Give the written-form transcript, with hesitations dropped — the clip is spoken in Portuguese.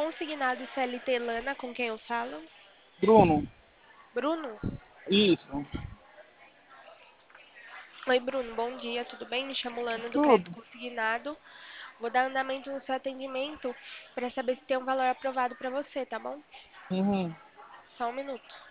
Consignado CLT Lana, com quem eu falo? Bruno, Bruno? isso. Oi, Bruno, bom dia, tudo bem? Me chamo Lana do Crédito Tudo. Consignado. Vou dar andamento no seu atendimento para saber se tem um valor aprovado para você, tá bom? Uhum. Só um minuto.